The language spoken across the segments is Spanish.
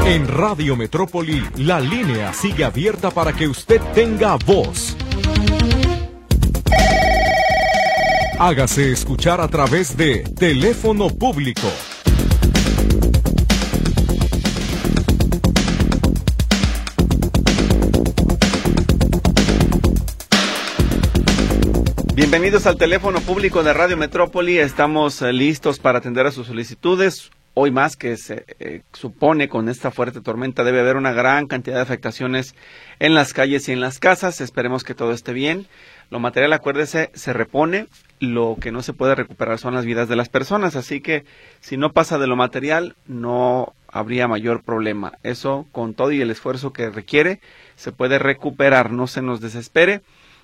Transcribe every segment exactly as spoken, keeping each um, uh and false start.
En Radio Metrópoli, la línea sigue abierta para que usted tenga voz. Hágase escuchar a través de teléfono público. Bienvenidos al teléfono público de Radio Metrópoli. Estamos eh, listos para atender a sus solicitudes. Hoy más que se eh, supone con esta fuerte tormenta debe haber una gran cantidad de afectaciones en las calles y en las casas. Esperemos que todo esté bien. Lo material, acuérdese, se repone. Lo que no se puede recuperar son las vidas de las personas. Así que si no pasa de lo material, no habría mayor problema. Eso, con todo y el esfuerzo que requiere, se puede recuperar. No se nos desespere.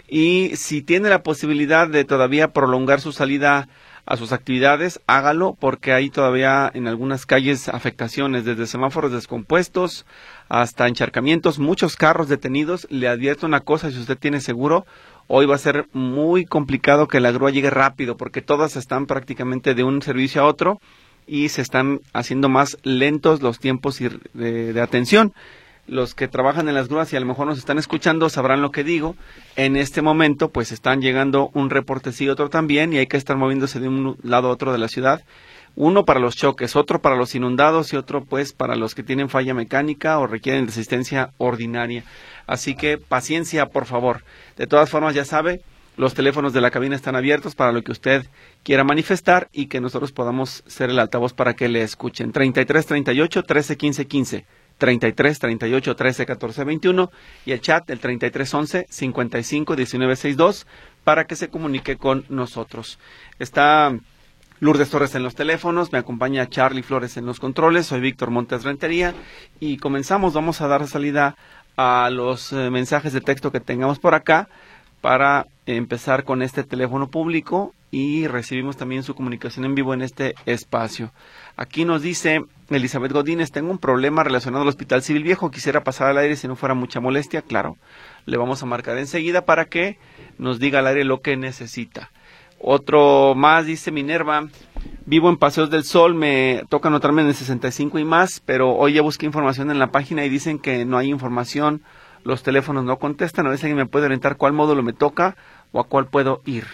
Y si tiene la posibilidad de todavía prolongar su salida a sus actividades, hágalo, porque hay todavía en algunas calles afectaciones, desde semáforos descompuestos hasta encharcamientos, muchos carros detenidos. Le advierto una cosa, si usted tiene seguro, hoy va a ser muy complicado que la grúa llegue rápido, porque todas están prácticamente de un servicio a otro y se están haciendo más lentos los tiempos de, de atención. Los que trabajan en las grúas y a lo mejor nos están escuchando sabrán lo que digo. En este momento pues están llegando un reporte sí, otro también, y hay que estar moviéndose de un lado a otro de la ciudad. Uno para los choques, otro para los inundados y otro pues para los que tienen falla mecánica o requieren de asistencia ordinaria. Así que paciencia, por favor. De todas formas, ya sabe, los teléfonos de la cabina están abiertos para lo que usted quiera manifestar y que nosotros podamos ser el altavoz para que le escuchen. treinta y tres, treinta y ocho, trece, quince, quince. treinta y tres, treinta y ocho, trece, catorce, veintiuno y el chat el treinta y tres, once, cincuenta y cinco, diecinueve, sesenta y dos para que se comunique con nosotros. Está Lourdes Torres en los teléfonos, me acompaña Charlie Flores en los controles, soy Víctor Montes Rentería y comenzamos. Vamos a dar salida a los eh, mensajes de texto que tengamos por acá para empezar con este teléfono público y recibimos también su comunicación en vivo en este espacio. Aquí nos dice Elizabeth Godínez: tengo un problema relacionado al Hospital Civil Viejo, quisiera pasar al aire si no fuera mucha molestia. Claro, le vamos a marcar enseguida para que nos diga al aire lo que necesita. Otro más dice Minerva: vivo en Paseos del Sol, me toca anotarme en el sesenta y cinco y más, pero hoy ya busqué información en la página y dicen que no hay información, los teléfonos no contestan. A ver si alguien me puede orientar cuál módulo me toca o a cuál puedo ir.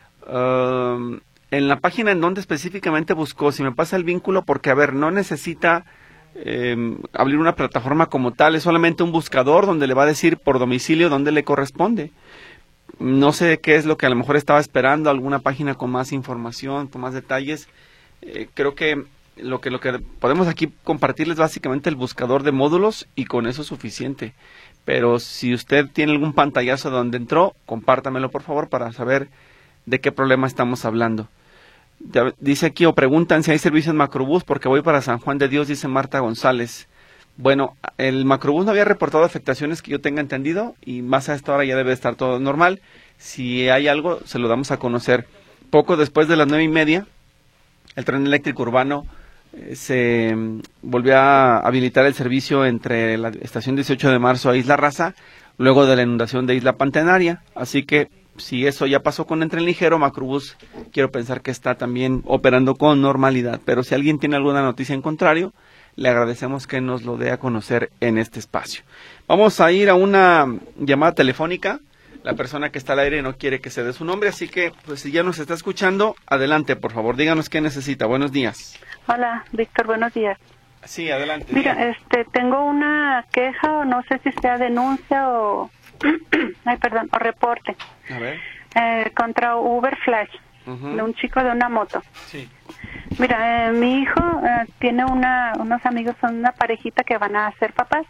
Uh, en la página en donde específicamente buscó, si me pasa el vínculo, porque a ver, no necesita eh, abrir una plataforma como tal, es solamente un buscador donde le va a decir por domicilio dónde le corresponde. No sé qué es lo que a lo mejor estaba esperando, alguna página con más información, con más detalles. Eh, creo que lo que lo que podemos aquí compartirles básicamente el buscador de módulos y con eso es suficiente. Pero si usted tiene algún pantallazo donde entró, compártamelo por favor para saber de qué problema estamos hablando. Ya, dice aquí, o preguntan si hay servicio en Macrobús porque voy para San Juan de Dios, dice Marta González. Bueno, el Macrobús no había reportado afectaciones que yo tenga entendido y más a esta hora ya debe estar todo normal. Si hay algo, se lo damos a conocer. Poco después de las nueve y media, el tren eléctrico urbano eh, se um, volvió a habilitar el servicio entre la estación dieciocho de marzo a Isla Raza, luego de la inundación de Isla Pantenaria. Así que si eso ya pasó con el tren ligero, Macrobús quiero pensar que está también operando con normalidad. Pero si alguien tiene alguna noticia en contrario, le agradecemos que nos lo dé a conocer en este espacio. Vamos a ir a una llamada telefónica. La persona que está al aire no quiere que se dé su nombre, así que pues si ya nos está escuchando, adelante, por favor, díganos qué necesita. Buenos días. Hola, Víctor, buenos días. Sí, adelante. Mira, diga. este, tengo una queja, o no sé si sea denuncia o, ay, perdón, o reporte. A ver. Eh, contra Uber Flash, uh-huh. de un chico de una moto. Sí. Mira, eh, mi hijo eh, tiene una, unos amigos, son una parejita que van a ser papás.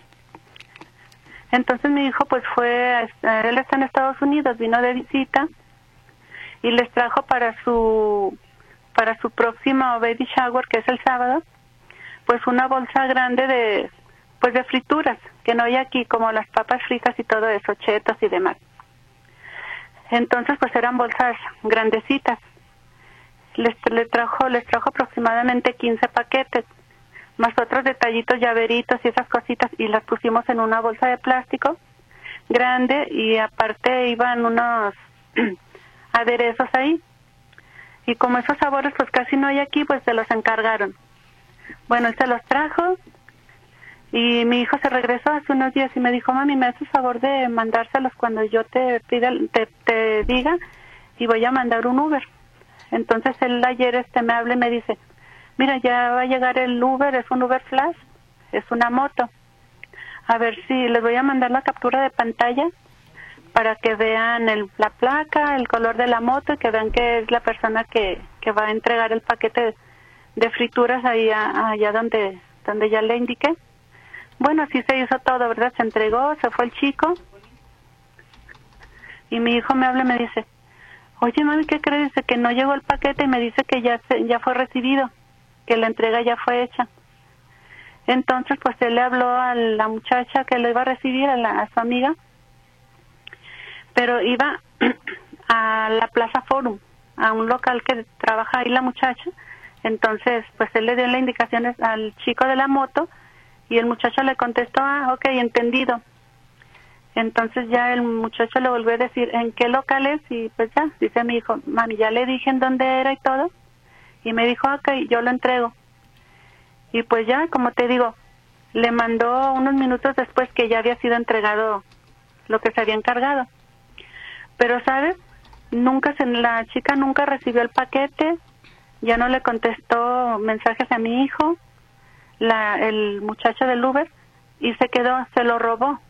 Entonces mi hijo pues fue, eh, él está en Estados Unidos, vino de visita y les trajo para su, para su próximo baby shower, que es el sábado, pues una bolsa grande de, pues de frituras, que no hay aquí, como las papas fritas y todo eso, chetos y demás. Entonces pues eran bolsas grandecitas. Les, les trajo les trajo aproximadamente quince paquetes, más otros detallitos, llaveritos y esas cositas, y las pusimos en una bolsa de plástico grande, y aparte iban unos aderezos ahí. Y como esos sabores pues casi no hay aquí, pues se los encargaron. Bueno, él se los trajo Y mi hijo se regresó hace unos días y me dijo, mami, ¿me haces favor de mandárselos cuando yo te pida, te, te diga? Y voy a mandar un Uber. Entonces él ayer este me habla y me dice, mira, ya va a llegar el Uber, es un Uber Flash, es una moto. A ver si les voy a mandar la captura de pantalla para que vean el, la placa, el color de la moto y que vean que es la persona que, que va a entregar el paquete de, de frituras ahí a, allá donde, donde ya le indiqué. Bueno, así se hizo todo, ¿verdad? Se entregó, se fue el chico. Y mi hijo me habla y me dice, oye, mami, ¿qué crees? Dice que no llegó el paquete y me dice que ya se, ya fue recibido, que la entrega ya fue hecha. Entonces, pues él le habló a la muchacha que lo iba a recibir, a, la, a su amiga, pero iba a la Plaza Forum, a un local que trabaja ahí la muchacha. Entonces, pues él le dio las indicaciones al chico de la moto y el muchacho le contestó, ah, ok, entendido. Entonces ya el muchacho le volvió a decir en qué local es y pues ya, dice mi hijo, mami, ya le dije en dónde era y todo. Y me dijo, ok, yo lo entrego. Y pues ya, como te digo, le mandó unos minutos después que ya había sido entregado lo que se había encargado. Pero, ¿sabes? Nunca se, la chica nunca recibió el paquete, ya no le contestó mensajes a mi hijo, la, el muchacho del Uber, y se quedó, se lo robó.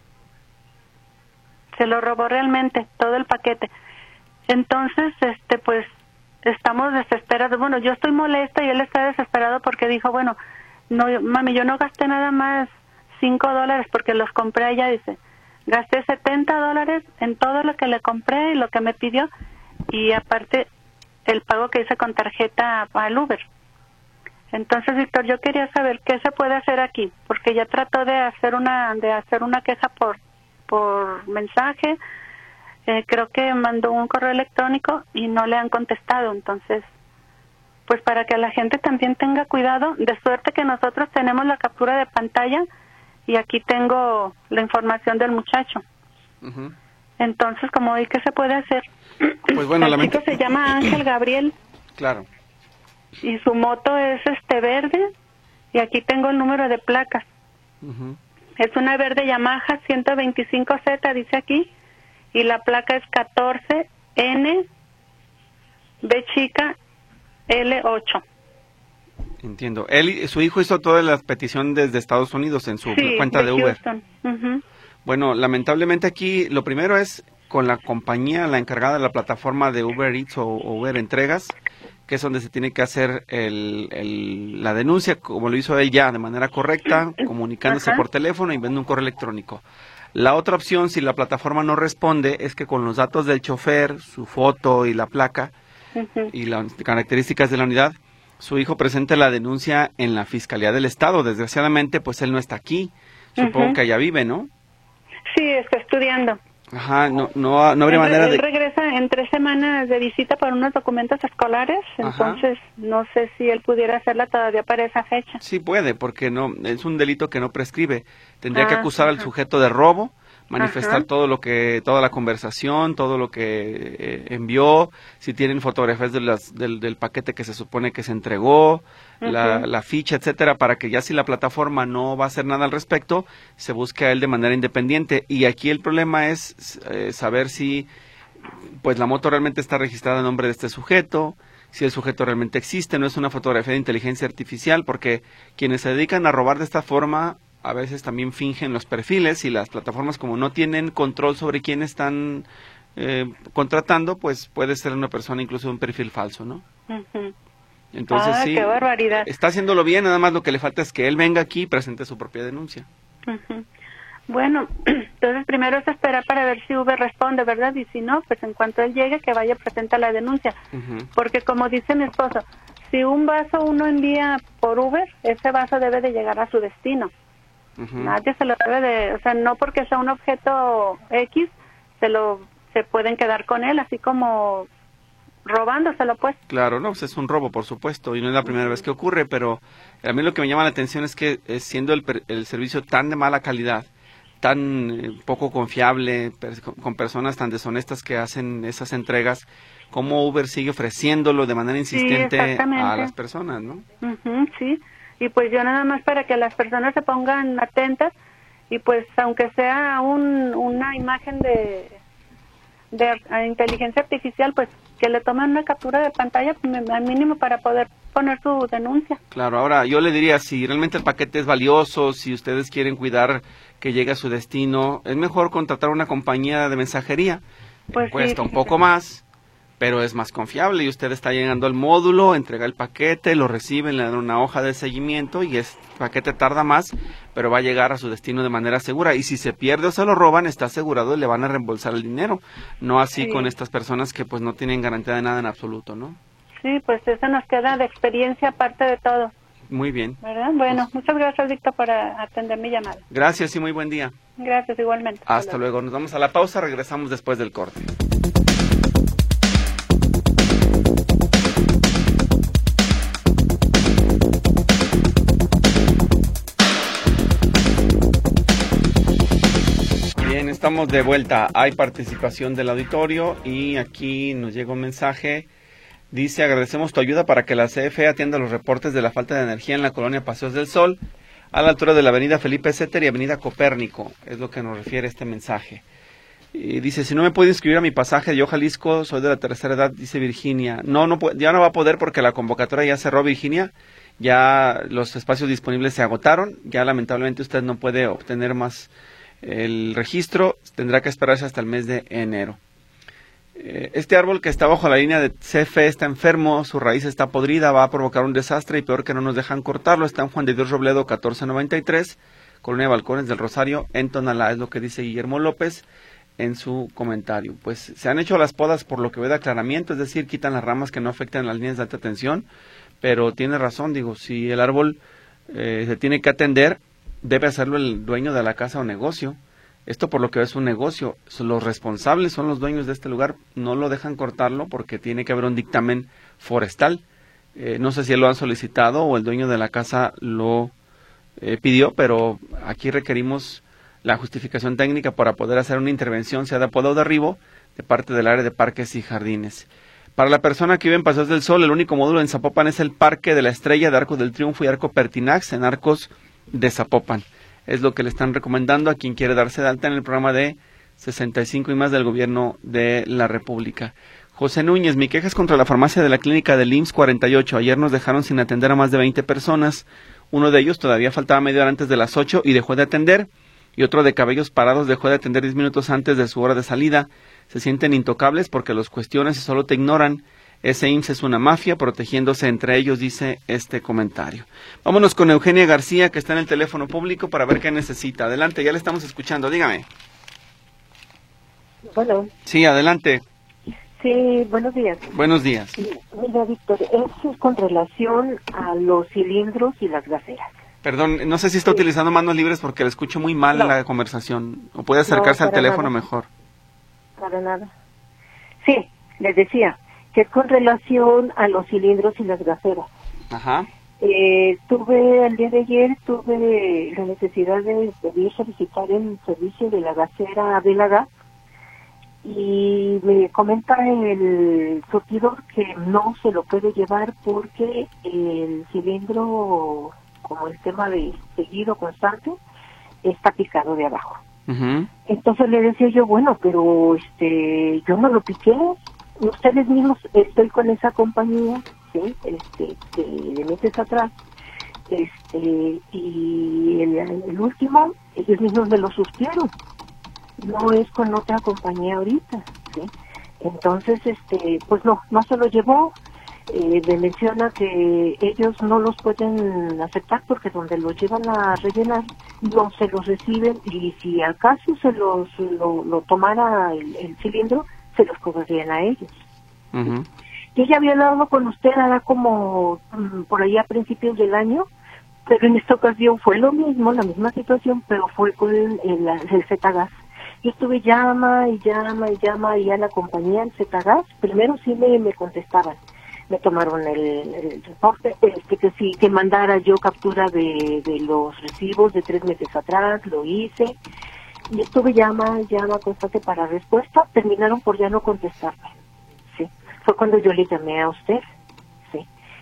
Se lo robó realmente, todo el paquete. Entonces, este, pues, estamos desesperados. Bueno, yo estoy molesta y él está desesperado porque dijo, bueno, no, mami, yo no gasté nada más cinco dólares porque los compré allá, dice. Gasté setenta dólares en todo lo que le compré y lo que me pidió y aparte el pago que hice con tarjeta al Uber. Entonces, Víctor, yo quería saber qué se puede hacer aquí, porque ya trató de hacer una de hacer una queja por por mensaje, eh, creo que mandó un correo electrónico y no le han contestado. Entonces, pues para que la gente también tenga cuidado, de suerte que nosotros tenemos la captura de pantalla y aquí tengo la información del muchacho. Uh-huh. Entonces, como hoy, ¿qué se puede hacer? Pues bueno, el lamento... chico se llama Ángel Gabriel. Claro. Y su moto es este verde y aquí tengo el número de placas. Uh-huh. Es una verde Yamaha ciento veinticinco Z, dice aquí, y la placa es catorce N B chica L ocho. Entiendo. Él, su hijo hizo toda la petición desde Estados Unidos en su sí, cuenta de, de Uber. Uh-huh. Bueno, lamentablemente aquí lo primero es con la compañía, la encargada de la plataforma de Uber Eats o, o Uber Entregas, que es donde se tiene que hacer el, el, la denuncia, como lo hizo él ya, de manera correcta, comunicándose uh-huh. por teléfono y enviando un correo electrónico. La otra opción, si la plataforma no responde, es que con los datos del chofer, su foto y la placa, uh-huh. y las características de la unidad, su hijo presente la denuncia en la Fiscalía del Estado. Desgraciadamente, pues él no está aquí. Supongo uh-huh. que allá vive, ¿no? Sí, está estudiando. Ajá, no, no, no habría él, manera él de... Él regresa en tres semanas de visita para unos documentos escolares, entonces Ajá. no sé si él pudiera hacerla todavía para esa fecha. Sí puede, porque no es un delito que no prescribe. Tendría ah, que acusar ajá. al sujeto de robo, manifestar Ajá. todo lo que, toda la conversación, todo lo que eh, envió, si tienen fotografías de las, del, del paquete que se supone que se entregó, uh-huh. la, la ficha, etcétera, para que ya si la plataforma no va a hacer nada al respecto, se busque a él de manera independiente. Y aquí el problema es eh, saber si pues la moto realmente está registrada en nombre de este sujeto, si el sujeto realmente existe, no es una fotografía de inteligencia artificial, porque quienes se dedican a robar de esta forma a veces también fingen los perfiles y las plataformas, como no tienen control sobre quién están eh, contratando, pues puede ser una persona incluso un perfil falso, ¿no? Uh-huh. Entonces ah, sí, qué barbaridad. Está haciéndolo bien, nada más lo que le falta es que él venga aquí y presente su propia denuncia. Uh-huh. Bueno, entonces primero es esperar para ver si Uber responde, ¿verdad? Y si no, pues en cuanto él llegue, que vaya a presentar la denuncia. Uh-huh. Porque como dice mi esposo, si un vaso uno envía por Uber, ese vaso debe de llegar a su destino. Uh-huh. Nadie se lo debe de, o sea, no porque sea un objeto X, se lo, se pueden quedar con él, así como robándoselo, pues. Claro, no, pues es un robo, por supuesto, y no es la primera uh-huh. vez que ocurre, pero a mí lo que me llama la atención es que eh, siendo el, el servicio tan de mala calidad, tan eh, poco confiable, per, con personas tan deshonestas que hacen esas entregas, cómo Uber sigue ofreciéndolo de manera insistente sí, a las personas, ¿no? Uh-huh, sí. y pues yo nada más para que las personas se pongan atentas y pues aunque sea un, una imagen de, de inteligencia artificial, pues que le tomen una captura de pantalla al mínimo para poder poner su denuncia. Claro, ahora yo le diría, si realmente el paquete es valioso, si ustedes quieren cuidar que llegue a su destino, es mejor contratar una compañía de mensajería. Pues cuesta sí, un poco más, pero es más confiable y usted está llegando al módulo, entrega el paquete, lo reciben, le dan una hoja de seguimiento y el paquete tarda más, pero va a llegar a su destino de manera segura. Y si se pierde o se lo roban, está asegurado y le van a reembolsar el dinero. No así sí. con estas personas que pues no tienen garantía de nada en absoluto, ¿no? Sí, pues eso nos queda de experiencia aparte de todo. Muy bien. ¿Verdad? Bueno, Pues, muchas gracias, Víctor, por atender mi llamada. gracias y muy buen día. Gracias, igualmente. Hasta luego. Nos vamos a la pausa, regresamos después del corte. Bien, estamos de vuelta. Hay participación del auditorio y aquí nos llega un mensaje. Dice, agradecemos tu ayuda para que la C F E atienda los reportes de la falta de energía en la colonia Paseos del Sol, a la altura de la avenida Felipe Setter y avenida Copérnico. Es lo que nos refiere este mensaje. Y dice, si no me puedo inscribir a mi pasaje, yo Jalisco, soy de la tercera edad, dice Virginia. No, no ya no va a poder porque la convocatoria ya cerró, Virginia. Ya los espacios disponibles se agotaron. Ya lamentablemente usted no puede obtener más el registro. Tendrá que esperarse hasta el mes de enero. Este árbol que está bajo la línea de C F E está enfermo, su raíz está podrida, va a provocar un desastre y peor que no nos dejan cortarlo. Está en Juan de Dios Robledo catorce noventa y tres, Colonia Balcones del Rosario, en Tonalá, es lo que dice Guillermo López en su comentario. Pues se han hecho las podas por lo que ve de aclaramiento, es decir, quitan las ramas que no afectan las líneas de alta tensión, pero tiene razón, digo, si el árbol eh, se tiene que atender, debe hacerlo el dueño de la casa o negocio. Esto por lo que es un negocio, los responsables son los dueños de este lugar, no lo dejan cortarlo porque tiene que haber un dictamen forestal. Eh, no sé si lo han solicitado o el dueño de la casa lo eh, pidió, pero aquí requerimos la justificación técnica para poder hacer una intervención, sea de poda o derribo, de parte del área de parques y jardines. Para la persona que vive en Paseos del Sol, el único módulo en Zapopan es el Parque de la Estrella de Arcos del Triunfo y Arco Pertinax en Arcos de Zapopan. Es lo que le están recomendando a quien quiere darse de alta en el programa de sesenta y cinco y más del gobierno de la República. José Núñez, mi queja es contra la farmacia de la clínica del I M S S cuarenta y ocho. Ayer nos dejaron sin atender a más de veinte personas. Uno de ellos todavía faltaba media hora antes de las ocho y dejó de atender. Y otro de cabellos parados dejó de atender diez minutos antes de su hora de salida. Se sienten intocables porque los cuestiones y solo te ignoran. Ese I M S S es una mafia protegiéndose entre ellos, dice este comentario. Vámonos con Eugenia García, que está en el teléfono público para ver qué necesita. Adelante, ya le estamos escuchando, dígame. Bueno. Sí, adelante. Sí, buenos días. Buenos días. Mira, Víctor, es con relación a los cilindros y las gaseras. Perdón, no sé si está sí. utilizando manos libres porque le escucho muy mal no. la conversación. ¿O puede acercarse no, al teléfono nada. mejor? Para nada. Sí, les decía que es con relación a los cilindros y las gaseras. Ajá. Eh, tuve, el día de ayer, tuve la necesidad de pedir solicitar el servicio de la gasera Abela Gas y me comenta el surtidor que no se lo puede llevar porque el cilindro, como el tema de seguido constante, está picado de abajo. Uh-huh. Entonces le decía yo, bueno, pero este yo no lo piqué. Ustedes mismos, estoy con esa compañía, ¿sí? Este, de, de meses atrás, este, y el, el último, ellos mismos me lo surtieron. No es con otra compañía ahorita, ¿sí? Entonces, este, pues no, no se lo llevó. Eh, me menciona que ellos no los pueden aceptar porque donde los llevan a rellenar no se los reciben y si acaso se los lo, lo tomara el, el cilindro, se los cobrarían a ellos. Uh-huh. Yo ya había hablado con usted ahora como um, por ahí a principios del año, pero en esta ocasión fue lo mismo, la misma situación, pero fue con el, el, el Zetagas. Yo estuve llama y llama y llama y a la compañía, el Zetagas, primero sí me, me contestaban, me tomaron el, el reporte, este, que sí, que mandara yo captura de, de los recibos de tres meses atrás, lo hice, y estuve llama, llama constante para respuesta, terminaron por ya no contestarme, sí, fue cuando yo le llamé a usted, sí,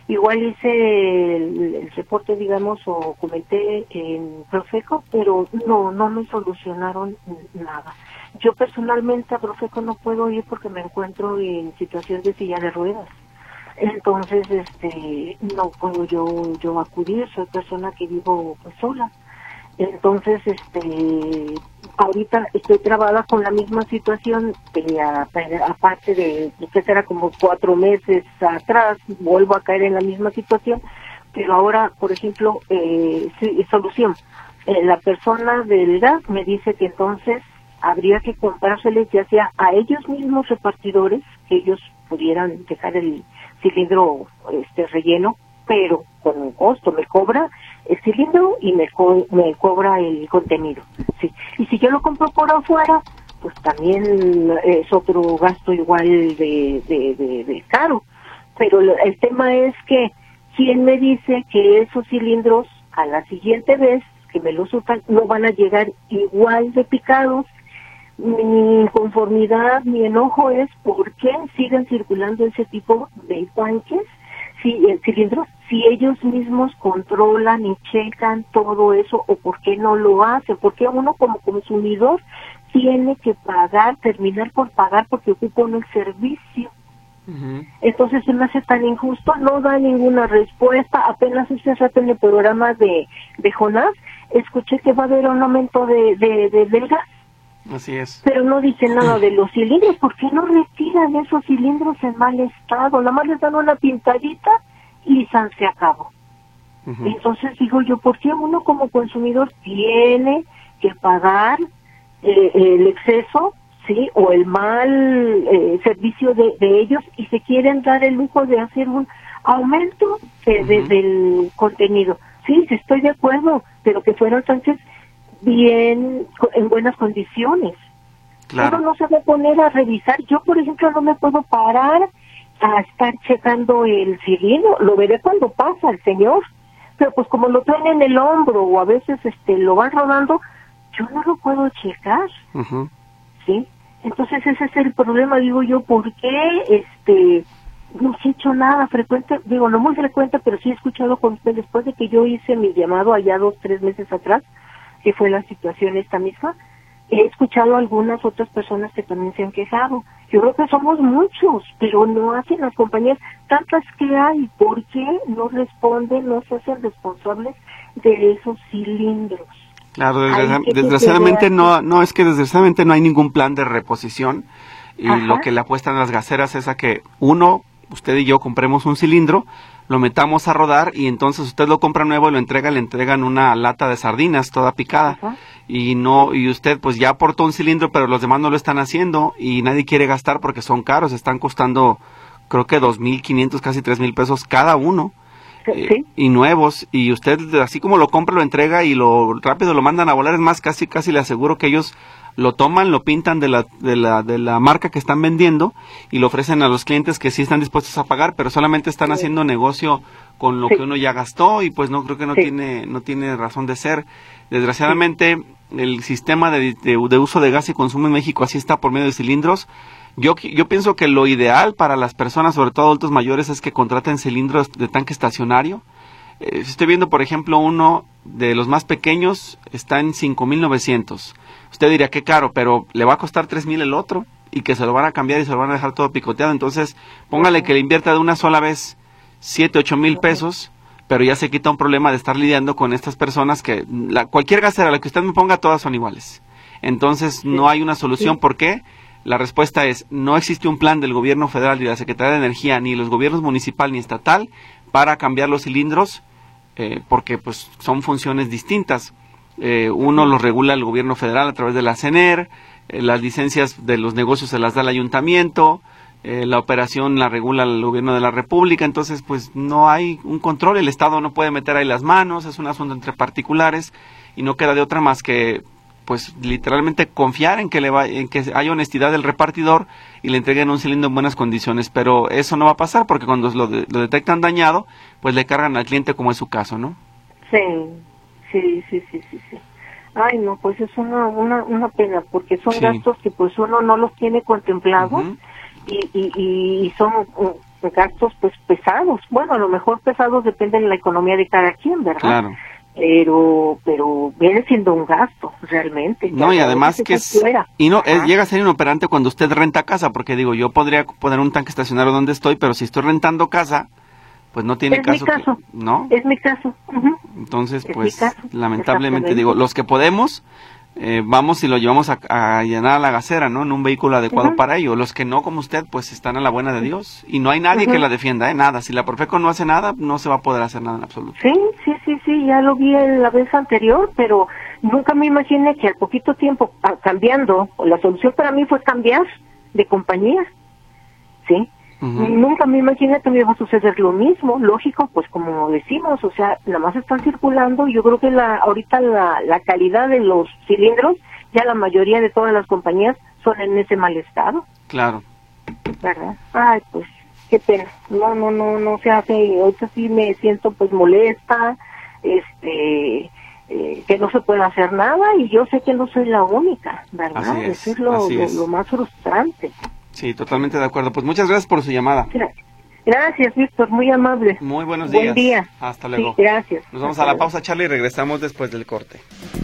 Igual hice el, el reporte, digamos, o comenté en Profeco, pero no, no me solucionaron nada. Yo personalmente a Profeco no puedo ir porque me encuentro en situación de silla de ruedas. Entonces, este, no puedo yo, yo acudir, soy persona que vivo pues, sola. Entonces, este, ahorita estoy trabada con la misma situación, de, a, aparte de, que será como cuatro meses atrás, vuelvo a caer en la misma situación, pero ahora, por ejemplo, eh, sí, solución. Eh, la persona del gas me dice que entonces habría que comprárseles ya sea a ellos mismos repartidores, que ellos pudieran dejar el cilindro este relleno, pero con un costo, me cobra el cilindro y me, co me cobra el contenido. Sí. Y si yo lo compro por afuera, pues también es otro gasto igual de, de, de, de caro. Pero el tema es que, ¿quién me dice que esos cilindros a la siguiente vez que me los usan no van a llegar igual de picados? Mi inconformidad, mi enojo es por qué siguen circulando ese tipo de tanques, si, eh, cilindros, si ellos mismos controlan y checan todo eso, o por qué no lo hacen, porque uno como consumidor tiene que pagar, terminar por pagar porque ocupa uno el servicio. Uh-huh. Entonces se me hace tan injusto, no da ninguna respuesta. Apenas este rato en el programa de, de Jonás escuché que va a haber un aumento de, de, de, del gas. Así es. Pero no dice nada de los cilindros. ¿Por qué no retiran esos cilindros en mal estado? Nada más les dan una pintadita y san se acabó. Uh-huh. Entonces digo yo, ¿por qué uno como consumidor tiene que pagar eh, el exceso, sí, o el mal eh, servicio de, de ellos, y se quieren dar el lujo de hacer un aumento de, uh-huh. de, del contenido? Sí, estoy de acuerdo, pero que fueran entonces bien, en buenas condiciones. Claro. Uno no se va a poner a revisar. Yo, por ejemplo, no me puedo parar a estar checando el cilindro. Lo veré cuando pasa el señor, pero pues como lo traen en el hombro o a veces este lo van rodando, yo no lo puedo checar. Uh-huh. ¿Sí? Entonces ese es el problema, digo yo, ¿por qué este no se ha hecho nada frecuente? Digo, no muy frecuente, pero sí he escuchado con usted después de que yo hice mi llamado allá dos, tres meses atrás, que fue la situación esta misma. He escuchado a algunas otras personas que también se han quejado. Yo creo que somos muchos, pero no hacen las compañías, tantas que hay. ¿Por qué no responden, no se hacen responsables de esos cilindros? Claro, desgra desgraciadamente no, no, es que desgraciadamente no hay ningún plan de reposición, y Ajá. lo que le apuestan las gaseras es a que uno, usted y yo compremos un cilindro, lo metamos a rodar y entonces usted lo compra nuevo y lo entrega, le entregan una lata de sardinas toda picada. Ajá. Y no, y usted pues ya aportó un cilindro, pero los demás no lo están haciendo y nadie quiere gastar porque son caros, están costando creo que dos mil quinientos, casi tres mil pesos cada uno. ¿Sí? Eh, y nuevos, y usted así como lo compra, lo entrega y lo rápido lo mandan a volar. Es más, casi casi le aseguro que ellos lo toman, lo pintan de la, de la, de la marca que están vendiendo y lo ofrecen a los clientes que sí están dispuestos a pagar, pero solamente están sí. haciendo negocio con lo sí. que uno ya gastó, y pues no creo que no sí. tiene, no tiene razón de ser. Desgraciadamente, sí. el sistema de, de, de uso de gas y consumo en México así está por medio de cilindros. Yo, yo pienso que lo ideal para las personas, sobre todo adultos mayores, es que contraten cilindros de tanque estacionario. Eh, estoy viendo, por ejemplo, uno de los más pequeños está en cinco mil novecientos. Usted diría, qué caro, pero le va a costar tres mil el otro, y que se lo van a cambiar y se lo van a dejar todo picoteado. Entonces, póngale que le invierta de una sola vez siete, ocho mil pesos, pero ya se quita un problema de estar lidiando con estas personas que, la, cualquier gasera, la que usted me ponga, todas son iguales. Entonces, no hay una solución. ¿Por qué? La respuesta es, no existe un plan del gobierno federal, ni de la Secretaría de Energía, ni los gobiernos municipal ni estatal para cambiar los cilindros, eh, porque pues son funciones distintas. Eh, uno los regula el gobierno federal a través de la C E N E R, eh, las licencias de los negocios se las da el ayuntamiento, eh, la operación la regula el gobierno de la república. Entonces pues no hay un control, el Estado no puede meter ahí las manos, es un asunto entre particulares y no queda de otra más que pues literalmente confiar en que le va, en que haya honestidad del repartidor y le entreguen un cilindro en buenas condiciones, pero eso no va a pasar porque cuando lo, de, lo detectan dañado, pues le cargan al cliente, como es su caso, ¿no? Sí, sí, sí, sí, sí, sí. Ay, no, pues es una una, una pena, porque son sí. gastos que pues uno no los tiene contemplados. Uh-huh. y, y, y son gastos pues pesados. Bueno, a lo mejor pesados depende de la economía de cada quien, ¿verdad? Claro. Pero pero viene siendo un gasto realmente. No, y además que es... Fuera. Y no, es, llega a ser inoperante cuando usted renta casa, porque digo, yo podría poner un tanque estacionario donde estoy, pero si estoy rentando casa, pues no tiene es caso. Mi caso. Que, ¿no? Es mi caso. Uh-huh. Entonces, es pues, caso. lamentablemente, digo, los que podemos... Eh, vamos y lo llevamos a, a llenar a la gasera, ¿no? En un vehículo adecuado uh-huh. para ello. Los que no, como usted, pues están a la buena de Dios. Y no hay nadie uh-huh. que la defienda, ¿eh? Nada. Si la Profeco no hace nada, no se va a poder hacer nada en absoluto. Sí, sí, sí, sí. Ya lo vi la vez anterior, pero nunca me imaginé que al poquito tiempo, cambiando, la solución para mí fue cambiar de compañía. ¿Sí? Uh-huh. Nunca me imaginé que me iba a suceder lo mismo, lógico, pues como decimos, o sea, nada más están circulando. Yo creo que la ahorita la, la calidad de los cilindros, ya la mayoría de todas las compañías son en ese mal estado. Claro. ¿Verdad? Ay, pues, qué pena. No, no, no, no se hace. Ahorita sí me siento pues molesta, este, eh, que no se puede hacer nada, y yo sé que no soy la única, ¿verdad? Así es, Eso es lo, así lo, es. lo más frustrante. Sí, totalmente de acuerdo. Pues muchas gracias por su llamada. Gracias, gracias Víctor, muy amable. Muy buenos días. Buen día. Hasta luego. Sí, gracias. Nos vamos Hasta a la luego. pausa, Charlie, y regresamos después del corte.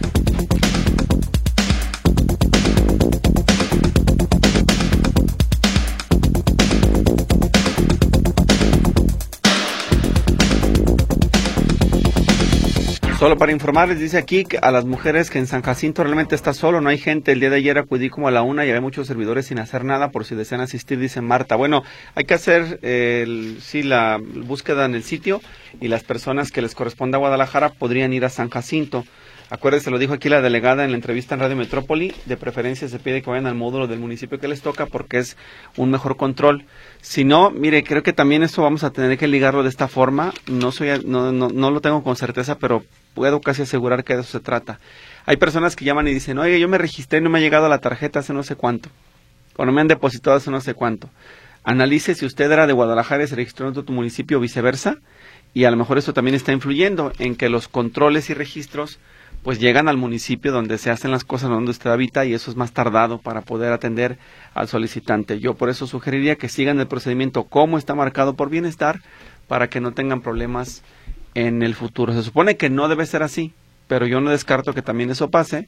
Solo para informarles, dice aquí que a las mujeres que en San Jacinto realmente está solo, no hay gente. El día de ayer acudí como a la una y había muchos servidores sin hacer nada por si desean asistir, dice Marta. Bueno, hay que hacer eh, el, sí, la búsqueda en el sitio, y las personas que les corresponde a Guadalajara podrían ir a San Jacinto. Acuérdense, lo dijo aquí la delegada en la entrevista en Radio Metrópoli, de preferencia se pide que vayan al módulo del municipio que les toca porque es un mejor control. Si no, mire, creo que también esto vamos a tener que ligarlo de esta forma. No soy, no, no, no lo tengo con certeza, pero puedo casi asegurar que de eso se trata. Hay personas que llaman y dicen, oye, yo me registré y no me ha llegado la tarjeta hace no sé cuánto, o no me han depositado hace no sé cuánto. Analice si usted era de Guadalajara y se registró en otro municipio o viceversa, y a lo mejor esto también está influyendo en que los controles y registros pues llegan al municipio donde se hacen las cosas, donde usted habita, y eso es más tardado para poder atender al solicitante. Yo por eso sugeriría que sigan el procedimiento como está marcado por bienestar, para que no tengan problemas en el futuro. Se supone que no debe ser así, pero yo no descarto que también eso pase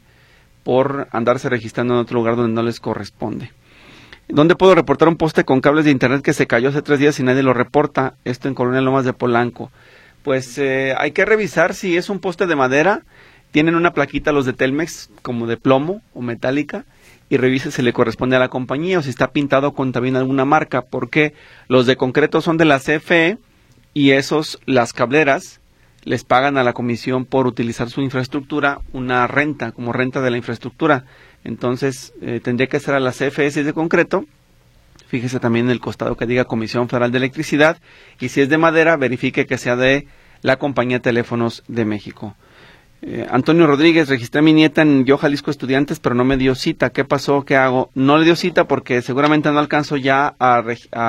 por andarse registrando en otro lugar donde no les corresponde. ¿Dónde puedo reportar un poste con cables de internet que se cayó hace tres días y nadie lo reporta? Esto en Colonia Lomas de Polanco. Pues eh, hay que revisar si es un poste de madera. Tienen una plaquita los de Telmex como de plomo o metálica, y revise si le corresponde a la compañía o si está pintado con también alguna marca, porque los de concreto son de la C F E y esos, las cableras, les pagan a la comisión por utilizar su infraestructura una renta, como renta de la infraestructura. Entonces eh, tendría que ser a la C F E si es de concreto. Fíjese también en el costado que diga Comisión Federal de Electricidad, y si es de madera, verifique que sea de la Compañía de Teléfonos de México. Eh, Antonio Rodríguez, registré a mi nieta en Yo Jalisco Estudiantes, pero no me dio cita. ¿Qué pasó? ¿Qué hago? No le dio cita porque seguramente no alcanzo ya a,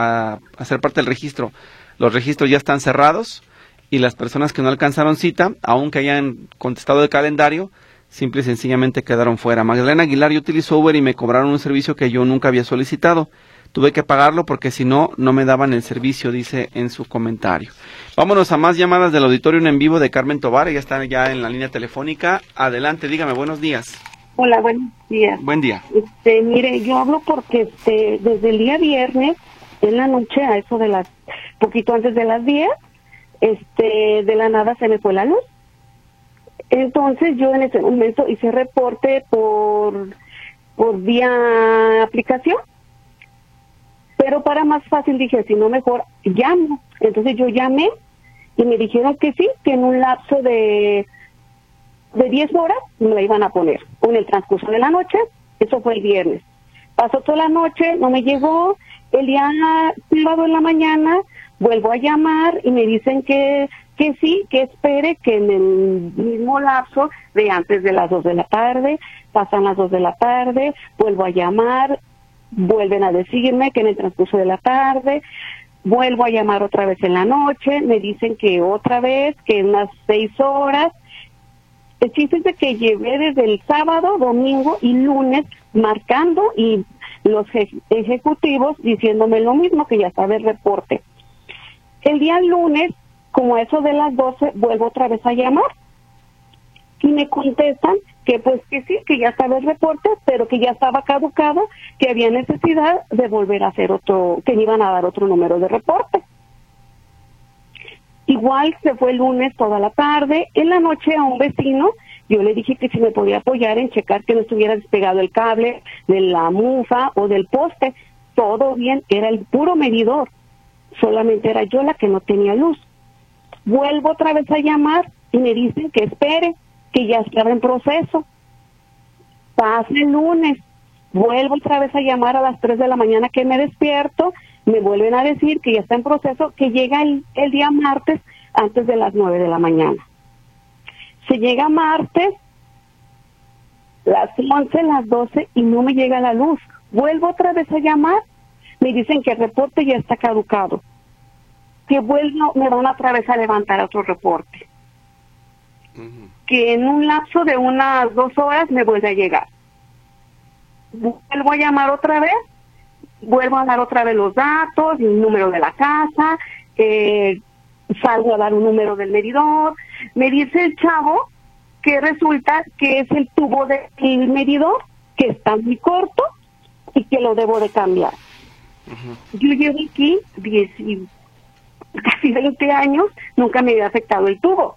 a hacer parte del registro. Los registros ya están cerrados, y las personas que no alcanzaron cita, aunque hayan contestado el calendario, simple y sencillamente quedaron fuera. Magdalena Aguilar, yo utilizo Uber y me cobraron un servicio que yo nunca había solicitado. Tuve que pagarlo porque si no, no me daban el servicio, dice en su comentario. Vámonos a más llamadas del auditorio en vivo de Carmen Tobar. Ella está ya en la línea telefónica. Adelante, dígame, buenos días. Hola, buenos días. Buen día. Este, mire, yo hablo porque este, desde el día viernes, en la noche, a eso de las, poquito antes de las diez, este, de la nada se me fue la luz. Entonces yo en ese momento hice reporte por, por vía aplicación. Pero para más fácil dije, si no mejor llamo. Entonces yo llamé y me dijeron que sí, que en un lapso de de diez horas me la iban a poner. En el transcurso de la noche, eso fue el viernes. Pasó toda la noche, no me llegó. El día sábado en la mañana vuelvo a llamar y me dicen que que sí, que espere, que en el mismo lapso de antes de las dos de la tarde, pasan las dos de la tarde, vuelvo a llamar, vuelven a decirme que en el transcurso de la tarde, vuelvo a llamar otra vez en la noche, me dicen que otra vez, que en unas seis horas. El chiste es de que llevé desde el sábado, domingo y lunes marcando, y los ejecutivos diciéndome lo mismo, que ya sabe el reporte. El día lunes, como a eso de las doce, vuelvo otra vez a llamar. Y me contestan que pues que sí, que ya estaba el reporte, pero que ya estaba caducado, que había necesidad de volver a hacer otro, que me iban a dar otro número de reporte. Igual se fue el lunes toda la tarde. En la noche a un vecino, yo le dije que si me podía apoyar en checar que no estuviera despegado el cable de la mufa o del poste. Todo bien, era el puro medidor. Solamente era yo la que no tenía luz. Vuelvo otra vez a llamar y me dicen que espere, que ya estaba en proceso. Pasa el lunes, vuelvo otra vez a llamar a las tres de la mañana que me despierto, me vuelven a decir que ya está en proceso, que llega el, el día martes antes de las nueve de la mañana. Se llega martes, las once, las doce y no me llega la luz. Vuelvo otra vez a llamar, me dicen que el reporte ya está caducado, que vuelvo, me van otra vez a levantar otro reporte. Uh-huh. Que en un lapso de unas dos horas me vuelve a llegar. Vuelvo a llamar otra vez, vuelvo a dar otra vez los datos, el número de la casa, eh, salgo a dar un número del medidor. Me dice el chavo que resulta que es el tubo del medidor, que está muy corto y que lo debo de cambiar. Uh-huh. Yo llevo aquí diez, casi veinte años, nunca me había afectado el tubo.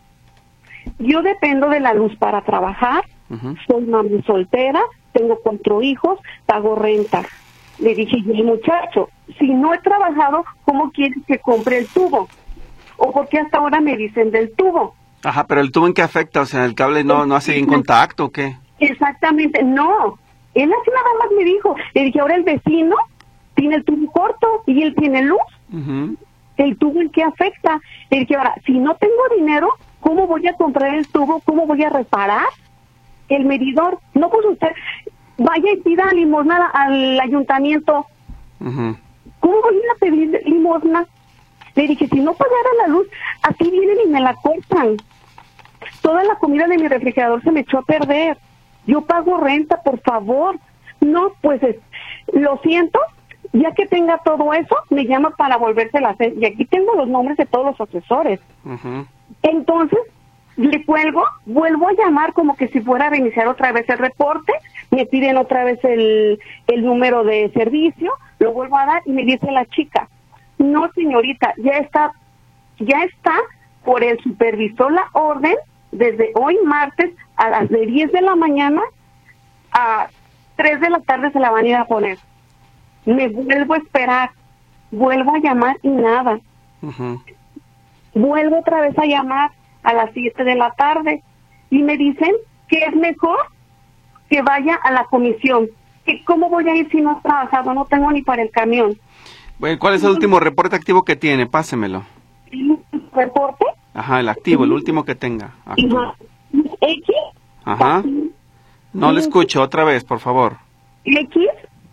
Yo dependo de la luz para trabajar, uh-huh. Soy mamá soltera, tengo cuatro hijos, pago renta. Le dije yo al muchacho, si no he trabajado, ¿cómo quieres que compre el tubo? ¿O por qué hasta ahora me dicen del tubo? Ajá, pero ¿el tubo en qué afecta? O sea, ¿el cable no, no hace bien contacto o qué? Exactamente, no. Él así nada más me dijo. Le dije, ahora el vecino tiene el tubo corto y él tiene luz. Uh-huh. ¿El tubo en qué afecta? Le dije, ahora, si no tengo dinero, ¿cómo voy a comprar el tubo? ¿Cómo voy a reparar el medidor? No, pues usted vaya y pida limosna al ayuntamiento. Uh-huh. ¿Cómo voy a pedir limosna? Le dije, si no pagara la luz, aquí vienen y me la cortan. Toda la comida de mi refrigerador se me echó a perder. Yo pago renta, por favor. No, pues es, lo siento, ya que tenga todo eso, me llama para volvérsela a hacer. Y aquí tengo los nombres de todos los asesores. Uh-huh. Entonces, le cuelgo, vuelvo a llamar como que si fuera a reiniciar otra vez el reporte, me piden otra vez el, el número de servicio, lo vuelvo a dar y me dice la chica, no señorita, ya está, ya está por el supervisor la orden, desde hoy martes a las de diez de la mañana a tres de la tarde se la van a ir a poner. Me vuelvo a esperar, vuelvo a llamar y nada. Uh-huh. Vuelvo otra vez a llamar a las siete de la tarde y me dicen que es mejor que vaya a la comisión. ¿Que cómo voy a ir si no he trabajado? No tengo ni para el camión. Bueno, ¿cuál es el último reporte activo que tiene? Pásemelo. ¿El reporte? Ajá, el activo, el último que tenga. Activo. X. Ajá. No le escucho, otra vez, por favor. X.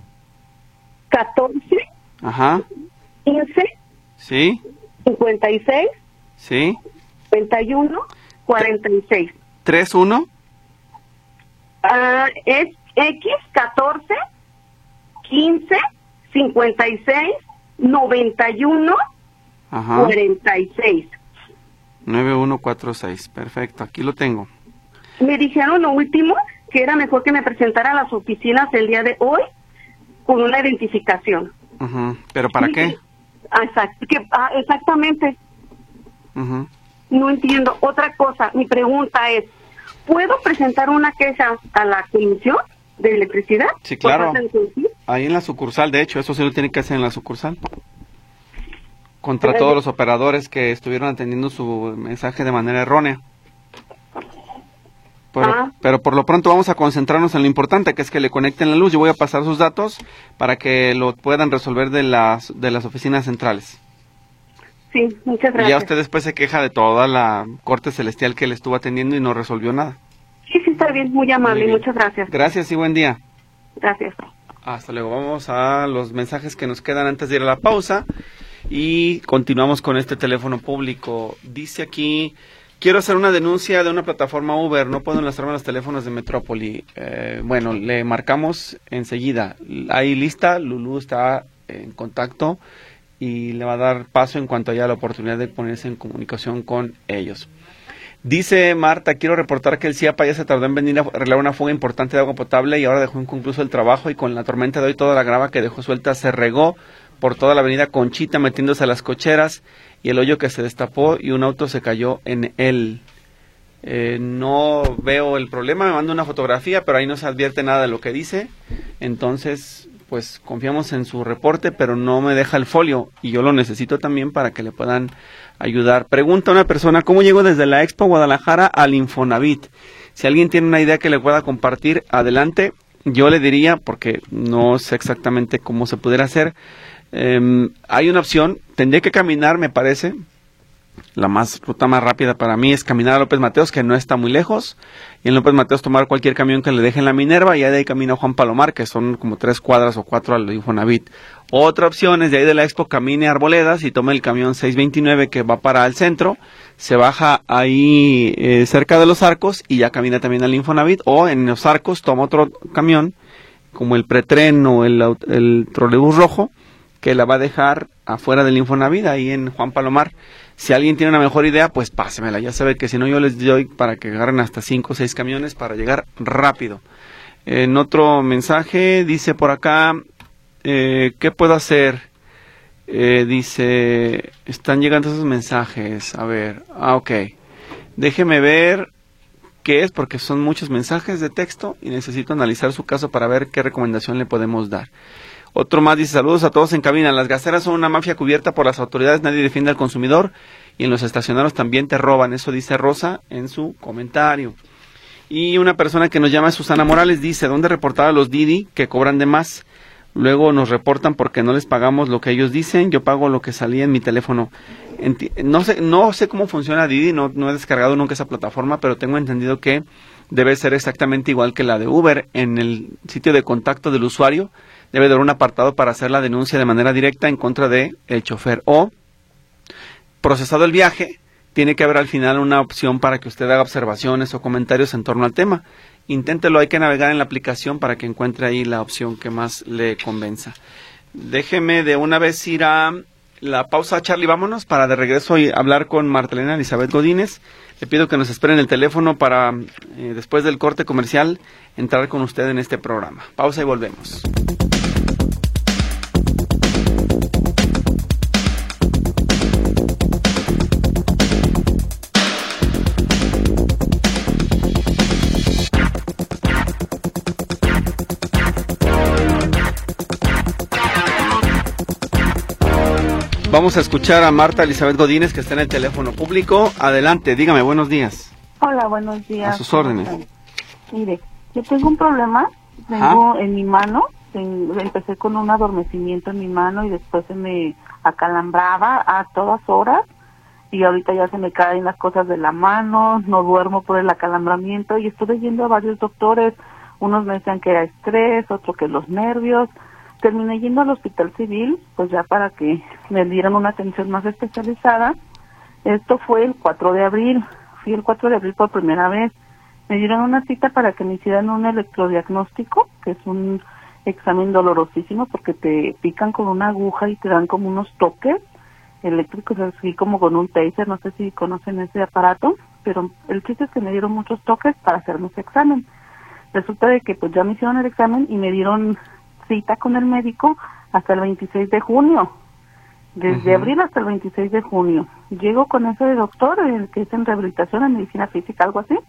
catorce. Ajá. quince. Sí. cincuenta y seis. Sí. cincuenta y uno. cuarenta y seis. ¿tres uno? Uh, es X catorce. quince. cincuenta y seis. noventa y uno. Ajá. cuarenta y seis. nueve uno cuatro seis, perfecto, aquí lo tengo. Me dijeron lo último, que era mejor que me presentara a las oficinas el día de hoy con una identificación. Uh-huh. ¿Pero para sí, qué? Exact, que, ah, exactamente. Uh-huh. No entiendo. Otra cosa, mi pregunta es, ¿puedo presentar una queja a la comisión de electricidad? Sí, claro. Ahí en la sucursal, de hecho, eso sí lo tiene que hacer en la sucursal. Contra todos los operadores que estuvieron atendiendo su mensaje de manera errónea. Pero, ah. pero por lo pronto vamos a concentrarnos en lo importante, que es que le conecten la luz. Yo voy a pasar sus datos para que lo puedan resolver de las de las oficinas centrales. Sí, muchas gracias. Y ya usted después se queja de toda la corte celestial que le estuvo atendiendo y no resolvió nada. Sí, sí, está bien, muy amable, muy muchas gracias. Gracias y buen día. Gracias. Hasta luego. Vamos a los mensajes que nos quedan antes de ir a la pausa. Y continuamos con este teléfono público. Dice aquí, quiero hacer una denuncia de una plataforma Uber, no puedo enlazarme a los teléfonos de Metrópoli. Eh, bueno, le marcamos enseguida. Ahí lista, Lulú está en contacto y le va a dar paso en cuanto haya la oportunidad de ponerse en comunicación con ellos. Dice Marta, quiero reportar que el CIAPA ya se tardó en venir a arreglar una fuga importante de agua potable y ahora dejó inconcluso el trabajo, y con la tormenta de hoy toda la grava que dejó suelta se regó por toda la avenida Conchita metiéndose a las cocheras, y el hoyo que se destapó y un auto se cayó en él. Eh, no veo el problema, me manda una fotografía, pero ahí no se advierte nada de lo que dice, entonces pues confiamos en su reporte, pero no me deja el folio y yo lo necesito también para que le puedan ayudar. Pregunta una persona, ¿cómo llego desde la Expo Guadalajara al Infonavit? Si alguien tiene una idea que le pueda compartir, adelante. Yo le diría, porque no sé exactamente cómo se pudiera hacer, eh, hay una opción, tendría que caminar, me parece. La más ruta más rápida para mí es caminar a López Mateos, que no está muy lejos, y en López Mateos tomar cualquier camión que le deje en la Minerva, y de ahí camina a Juan Palomar, que son como tres cuadras o cuatro al Infonavit. Otra opción es de ahí de la Expo camine a Arboledas y tome el camión seiscientos veintinueve que va para el centro, se baja ahí eh, cerca de los Arcos y ya camina también al Infonavit, o en los Arcos toma otro camión como el pretren o el, el trolebús rojo, que la va a dejar afuera del Infonavit, ahí en Juan Palomar. Si alguien tiene una mejor idea, pues pásemela. Ya sabe que si no, yo les doy para que agarren hasta cinco o seis camiones para llegar rápido. En otro mensaje dice por acá, eh, ¿qué puedo hacer? Eh, dice, están llegando esos mensajes. A ver, ah, ok. Déjeme ver qué es, porque son muchos mensajes de texto y necesito analizar su caso para ver qué recomendación le podemos dar. Otro más dice, saludos a todos en cabina. Las gaseras son una mafia cubierta por las autoridades, nadie defiende al consumidor y en los estacionarios también te roban. Eso dice Rosa en su comentario. Y una persona que nos llama, Susana Morales, dice, ¿dónde reportar a los Didi que cobran de más? Luego nos reportan porque no les pagamos lo que ellos dicen, yo pago lo que salía en mi teléfono. Enti- no sé no sé cómo funciona Didi, no, no he descargado nunca esa plataforma, pero tengo entendido que debe ser exactamente igual que la de Uber. En el sitio de contacto del usuario debe de haber un apartado para hacer la denuncia de manera directa en contra de el chofer, o procesado el viaje, tiene que haber al final una opción para que usted haga observaciones o comentarios en torno al tema. Inténtelo, hay que navegar en la aplicación para que encuentre ahí la opción que más le convenza. Déjeme de una vez ir a la pausa, Charlie, vámonos para de regreso y hablar con Martelena Elizabeth Godínez. Le pido que nos esperen el teléfono para, eh, después del corte comercial, entrar con usted en este programa. Pausa y volvemos. Vamos a escuchar a Marta Elizabeth Godínez, que está en el teléfono público. Adelante, dígame, buenos días. Hola, buenos días. A sus órdenes. Mire, yo tengo un problema, tengo ¿Ah? en mi mano, tengo, empecé con un adormecimiento en mi mano y después se me acalambraba a todas horas y ahorita ya se me caen las cosas de la mano, no duermo por el acalambramiento y estuve yendo a varios doctores, unos me decían que era estrés, otros que los nervios. Terminé yendo al hospital civil, pues ya para que me dieran una atención más especializada. Esto fue el cuatro de abril, fui el cuatro de abril por primera vez. Me dieron una cita para que me hicieran un electrodiagnóstico, que es un examen dolorosísimo porque te pican con una aguja y te dan como unos toques eléctricos, así como con un taser, no sé si conocen ese aparato, pero el chiste es que me dieron muchos toques para hacerme ese examen. Resulta de que pues ya me hicieron el examen y me dieron cita con el médico hasta el veintiséis de junio, desde uh-huh. abril hasta el veintiséis de junio. Llego con ese doctor, el que es en rehabilitación, en medicina física, algo así,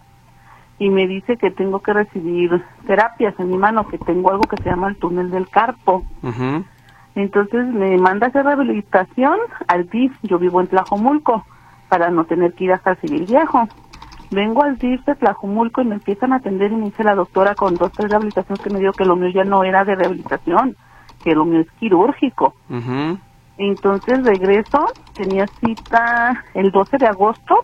y me dice que tengo que recibir terapias en mi mano, que tengo algo que se llama el túnel del carpo. Uh-huh. Entonces me manda a hacer rehabilitación al D I F, yo vivo en Tlajomulco, para no tener que ir hasta el Civil Viejo. Vengo al D I F de Tlajomulco y me empiezan a atender y me dice la doctora con dos, tres rehabilitaciones que me dio que lo mío ya no era de rehabilitación, que lo mío es quirúrgico. Uh-huh. Entonces regreso, tenía cita el doce de agosto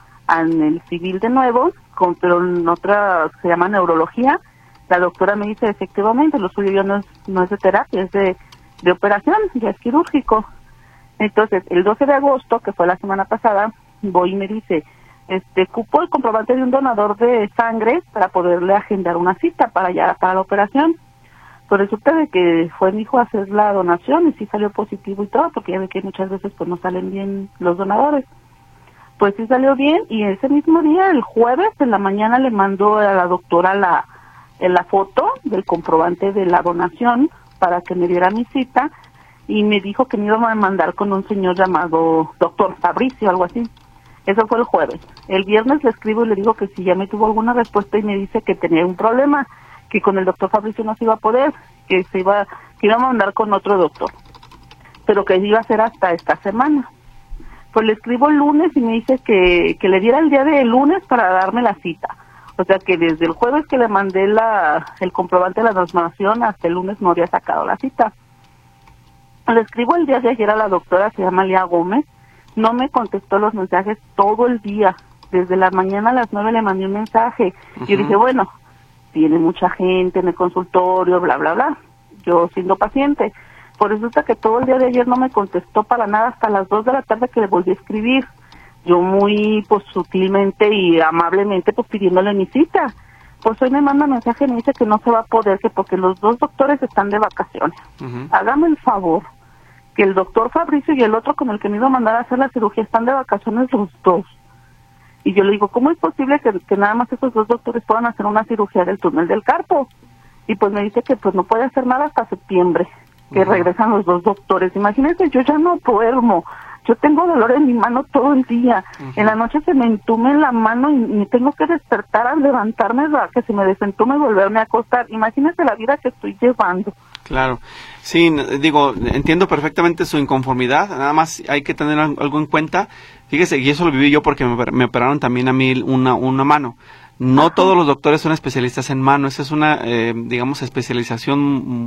en el civil de nuevo, con, pero en otra se llama neurología. La doctora me dice, efectivamente, lo suyo ya no es, no es de terapia, es de, de operación, ya es quirúrgico. Entonces, el doce de agosto, que fue la semana pasada, voy y me dice, este, cupo el comprobante de un donador de sangre para poderle agendar una cita para ya, para la operación. Pues resulta de que fue mi hijo a hacer la donación y sí salió positivo y todo, porque ya ve que muchas veces pues no salen bien los donadores. Pues sí salió bien, y ese mismo día, el jueves en la mañana, le mandó a la doctora la, la foto del comprobante de la donación para que me diera mi cita, y me dijo que me iba a mandar con un señor llamado doctor Fabricio, algo así. Eso fue el jueves. El viernes le escribo y le digo que si ya me tuvo alguna respuesta, y me dice que tenía un problema, que con el doctor Fabricio no se iba a poder, que se iba, que iba a mandar con otro doctor, pero que iba a ser hasta esta semana. Pues le escribo el lunes y me dice que, que le diera el día de lunes para darme la cita. O sea que desde el jueves que le mandé la, el comprobante de la donación hasta el lunes no había sacado la cita. Le escribo el día de ayer a la doctora, se llama Lía Gómez, no me contestó los mensajes todo el día. Desde la mañana a las nueve le mandé un mensaje. Uh-huh. Y yo dije, bueno, tiene mucha gente en el consultorio, bla, bla, bla. Yo siendo paciente. Por eso resulta que todo el día de ayer no me contestó para nada hasta las dos de la tarde que le volví a escribir. Yo muy, pues, sutilmente y amablemente, pues, pidiéndole mi cita. Pues hoy me manda mensaje y me dice que no se va a poder, que porque los dos doctores están de vacaciones. Uh-huh. Hágame el favor, que el doctor Fabricio y el otro con el que me iba a mandar a hacer la cirugía están de vacaciones los dos. Y yo le digo, ¿cómo es posible que, que nada más esos dos doctores puedan hacer una cirugía del túnel del carpo? Y pues me dice que pues no puede hacer nada hasta septiembre, que uh-huh. regresan los dos doctores. Imagínense, yo ya no duermo, yo tengo dolor en mi mano todo el día. Uh-huh. En la noche se me entume la mano y me tengo que despertar al levantarme, que se me desentume y volverme a acostar. Imagínense la vida que estoy llevando. Claro, sí, digo, entiendo perfectamente su inconformidad, nada más hay que tener algo en cuenta. Fíjese, y eso lo viví yo porque me, me operaron también a mí una, una mano. No Ajá. todos los doctores son especialistas en mano, esa es una, eh, digamos, especialización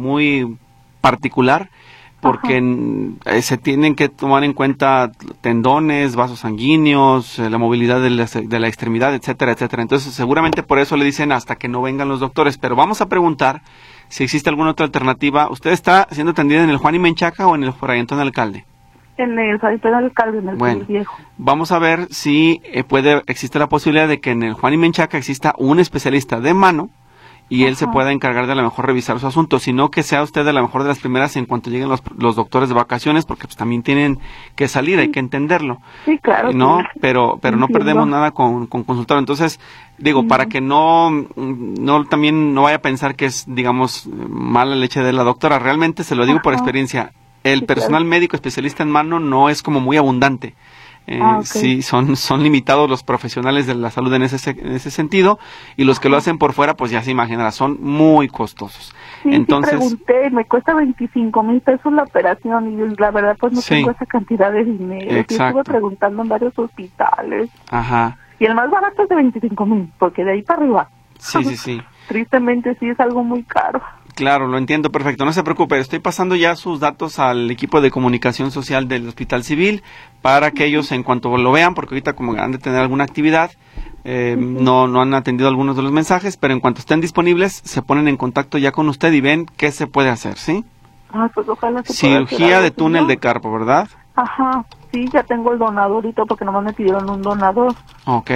muy particular, porque eh, se tienen que tomar en cuenta tendones, vasos sanguíneos, eh, la movilidad de la, de la extremidad, etcétera, etcétera. Entonces, seguramente por eso le dicen hasta que no vengan los doctores, pero vamos a preguntar si existe alguna otra alternativa. ¿Usted está siendo atendida en el Juan y Menchaca o en el Fray Antón Alcalde? En el Fray Antón Alcalde, en el bueno, viejo. Vamos a ver si eh, puede, existe la posibilidad de que en el Juan y Menchaca exista un especialista de mano y Ajá. él se pueda encargar de a lo mejor revisar su asunto, sino que sea usted a lo mejor de las primeras en cuanto lleguen los, los doctores de vacaciones, porque pues también tienen que salir, sí. hay que entenderlo. Sí, claro. No, sí. pero pero no perdemos nada con, con consultar. Entonces, digo, sí. para que no, no también no vaya a pensar que es, digamos, mala leche de la doctora, realmente se lo digo Ajá. por experiencia, el sí, personal claro. médico especialista en mano no es como muy abundante. Eh, ah, okay. Sí, son, son limitados los profesionales de la salud en ese, en ese sentido, y los que lo hacen por fuera, pues ya se imaginará, son muy costosos. Sí, Entonces, sí pregunté, me cuesta veinticinco mil pesos la operación, y la verdad pues no sí. tengo esa cantidad de dinero. Exacto. Estuve preguntando en varios hospitales. Ajá. Y el más barato es de veinticinco mil, porque de ahí para arriba. Sí, sí, sí. Tristemente sí es algo muy caro. Claro, lo entiendo perfecto, no se preocupe, estoy pasando ya sus datos al equipo de comunicación social del Hospital Civil para que ellos en cuanto lo vean, porque ahorita como han de tener alguna actividad, eh, uh-huh. no, no han atendido algunos de los mensajes, pero en cuanto estén disponibles se ponen en contacto ya con usted y ven qué se puede hacer, ¿sí? Ah, pues ojalá se Cirugía de túnel de carpo, ¿verdad? Ajá, sí, ya tengo el donador y todo porque nomás me pidieron un donador. Ok,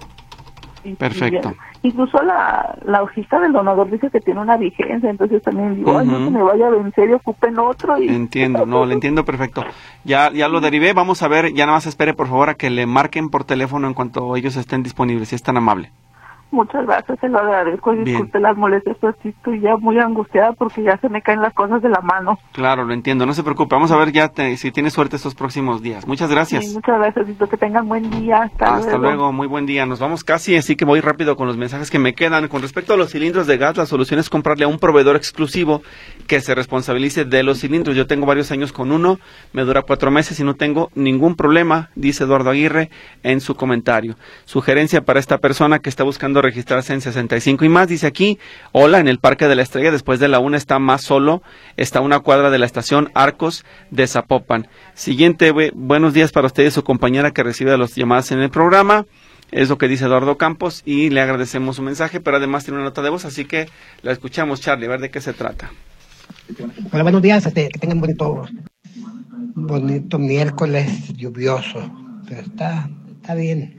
sí, perfecto. Sí, incluso la, la hojita del donador dice que tiene una vigencia, entonces también digo, uh-huh. ay, no se me vaya a vencer y ocupen otro. Y... Entiendo, no, le entiendo perfecto. Ya ya lo derivé, vamos a ver, ya nada más espere por favor a que le marquen por teléfono en cuanto ellos estén disponibles, si es tan amable. Muchas gracias, se lo agradezco y disculpe las molestias, pero sí estoy ya muy angustiada porque ya se me caen las cosas de la mano. Claro, lo entiendo, no se preocupe, vamos a ver ya te, si tiene suerte estos próximos días. Muchas gracias. Sí, muchas gracias, y que tengan buen día. Hasta, Hasta luego. luego, muy buen día. Nos vamos casi, así que voy rápido con los mensajes que me quedan. Con respecto a los cilindros de gas, la solución es comprarle a un proveedor exclusivo que se responsabilice de los cilindros. Yo tengo varios años con uno, me dura cuatro meses y no tengo ningún problema, dice Eduardo Aguirre en su comentario. Sugerencia para esta persona que está buscando registrarse en sesenta y cinco y más, dice aquí, hola, en el Parque de la Estrella, después de la una está más solo, está a una cuadra de la estación Arcos de Zapopan. Siguiente, bu- buenos días para usted y su compañera que recibe las llamadas en el programa, es lo que dice Eduardo Campos, y le agradecemos su mensaje, pero además tiene una nota de voz, así que la escuchamos, Charlie, a ver de qué se trata. Hola, buenos días, este, que tengan bonito, bonito miércoles lluvioso, pero está, está bien.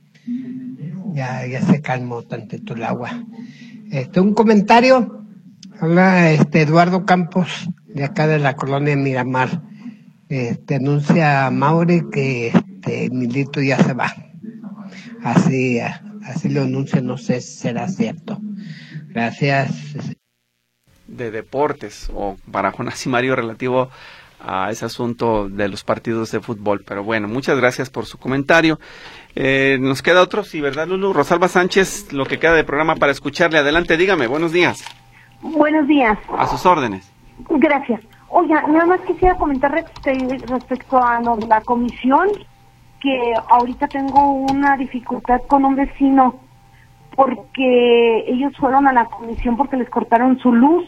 Ya, ya se calmó tantito el agua. Este, un comentario Habla este Eduardo Campos, de acá de la colonia Miramar. Este, anuncia a Mauri que este, Milito ya se va. Así, así lo anuncia, no sé si será cierto. Gracias. De deportes, o para Jonás y Mario, relativo a ese asunto de los partidos de fútbol. Pero bueno, muchas gracias por su comentario. Eh, nos queda otro, sí, ¿verdad, Lulu? Rosalba Sánchez, lo que queda de programa para escucharle. Adelante, dígame, buenos días. Buenos días. A sus órdenes. Gracias. Oiga, nada más quisiera comentar respecto a lo de la comisión, que ahorita tengo una dificultad con un vecino, porque ellos fueron a la comisión porque les cortaron su luz,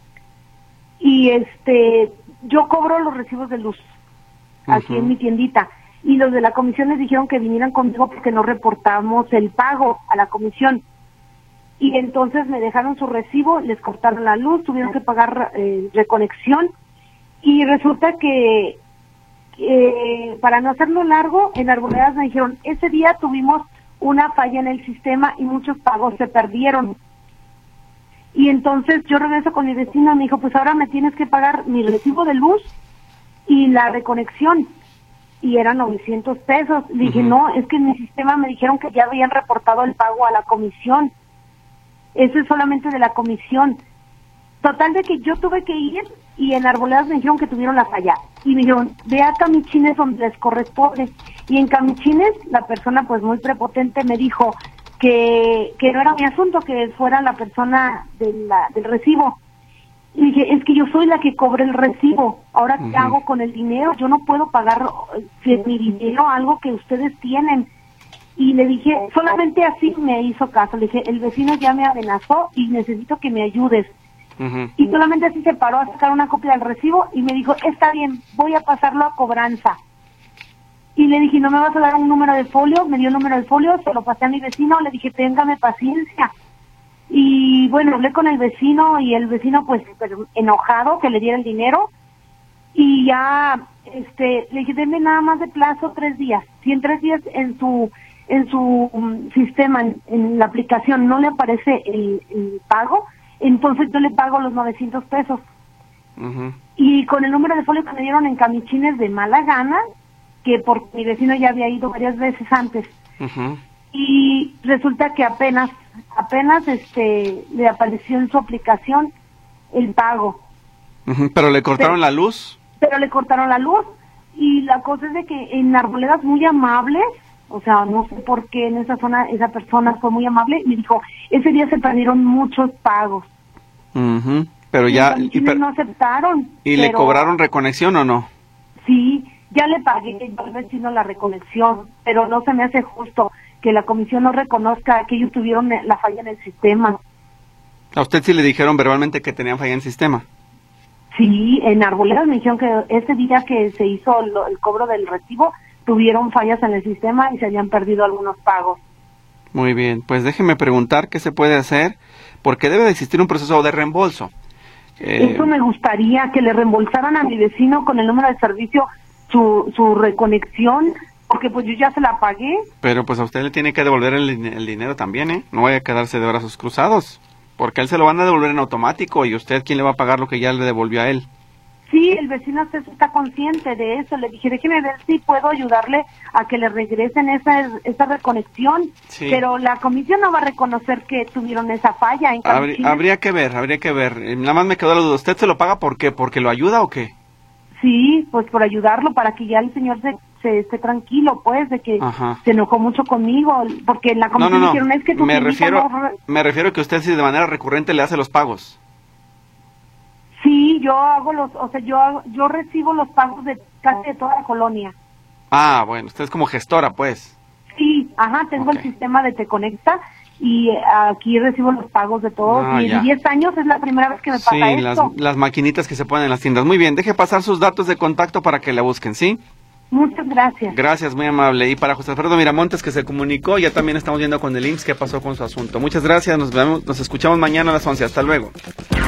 y este, yo cobro los recibos de luz aquí uh-huh. en mi tiendita, y los de la comisión les dijeron que vinieran conmigo porque no reportamos el pago a la comisión. Y entonces me dejaron su recibo, les cortaron la luz, tuvieron que pagar eh, reconexión, y resulta que, eh, para no hacerlo largo, en Arboledas me dijeron, ese día tuvimos una falla en el sistema y muchos pagos se perdieron. Y entonces yo regreso con mi vecina, me dijo, pues ahora me tienes que pagar mi recibo de luz y la reconexión. Y eran novecientos pesos. Le dije, uh-huh. no, es que en mi sistema me dijeron que ya habían reportado el pago a la comisión. Eso es solamente de la comisión. Total de que yo tuve que ir y en Arboledas me dijeron que tuvieron la falla. Y me dijeron, ve a Camichines donde les corresponde. Y en Camichines la persona pues muy prepotente me dijo que, que no era mi asunto, que fuera la persona de la, del recibo. Y dije, es que yo soy la que cobré el recibo. Ahora, ¿qué uh-huh. hago con el dinero? Yo no puedo pagar de mi dinero algo que ustedes tienen. Y le dije, solamente así me hizo caso. Le dije, el vecino ya me amenazó y necesito que me ayudes. Uh-huh. Y solamente así se paró a sacar una copia del recibo y me dijo, está bien, voy a pasarlo a cobranza. Y le dije, ¿no me vas a dar un número de folio? Me dio el número de folio, se lo pasé a mi vecino, le dije, téngame paciencia. Y bueno, hablé con el vecino y el vecino pues enojado que le diera el dinero. Y ya, este, le dije, denme nada más de plazo tres días. Si en tres días en su en su um, sistema, en, en la aplicación, no le aparece el, el pago, entonces yo le pago los novecientos pesos. Uh-huh. Y con el número de folio que me dieron en Camichines de mala gana, que por mi vecino ya había ido varias veces antes. Uh-huh. Y resulta que apenas, apenas este le apareció en su aplicación el pago. Uh-huh. ¿Pero le cortaron pero, la luz? Pero le cortaron la luz. Y la cosa es de que en Arboledas muy amables, o sea, no sé por qué en esa zona esa persona fue muy amable y me dijo, ese día se perdieron muchos pagos. Uh-huh. Pero ya... Y per... no aceptaron. ¿Y pero... le cobraron reconexión o no? Sí, ya le pagué al vecino la reconexión, pero no se me hace justo que la comisión no reconozca que ellos tuvieron la falla en el sistema. ¿A usted sí le dijeron verbalmente que tenían falla en el sistema? Sí, en Arboledas me dijeron que ese día que se hizo lo, el cobro del recibo, tuvieron fallas en el sistema y se habían perdido algunos pagos. Muy bien, pues déjeme preguntar qué se puede hacer, porque debe de existir un proceso de reembolso. Eh... Eso me gustaría, que le reembolsaran a mi vecino con el número de servicio su, su reconexión, porque pues yo ya se la pagué. Pero pues a usted le tiene que devolver el, el dinero también, ¿eh? No vaya a quedarse de brazos cruzados, porque a él se lo van a devolver en automático y usted, ¿quién le va a pagar lo que ya le devolvió a él? Sí, el vecino está consciente de eso. Le dije, déjeme ver si puedo ayudarle a que le regresen esa, esa reconexión. Sí. Pero la comisión no va a reconocer que tuvieron esa falla. En habría, habría que ver, habría que ver. Nada más me quedó la duda. ¿Usted se lo paga por qué? ¿Porque lo ayuda o qué? Sí, pues por ayudarlo, para que ya el señor se, se esté tranquilo, pues, de que Ajá. se enojó mucho conmigo. Porque en la comisión no, no, no. dijeron, es que tu me refiero, no... me refiero a que usted si de manera recurrente le hace los pagos. Sí, yo hago los, o sea, yo hago, yo recibo los pagos de casi de toda la colonia. Ah, bueno, usted es como gestora, pues. Sí, ajá, tengo okay. el sistema de Te Conecta y eh, aquí recibo los pagos de todos. Ah, y en diez años es la primera vez que me pasa sí, esto. Sí, las, las maquinitas que se ponen en las tiendas. Muy bien, deje pasar sus datos de contacto para que la busquen, ¿sí? Muchas gracias. Gracias, muy amable. Y para José Alfredo Miramontes, que se comunicó, ya también estamos viendo con el I M S S qué pasó con su asunto. Muchas gracias, nos vemos, nos escuchamos mañana a las once. Hasta luego.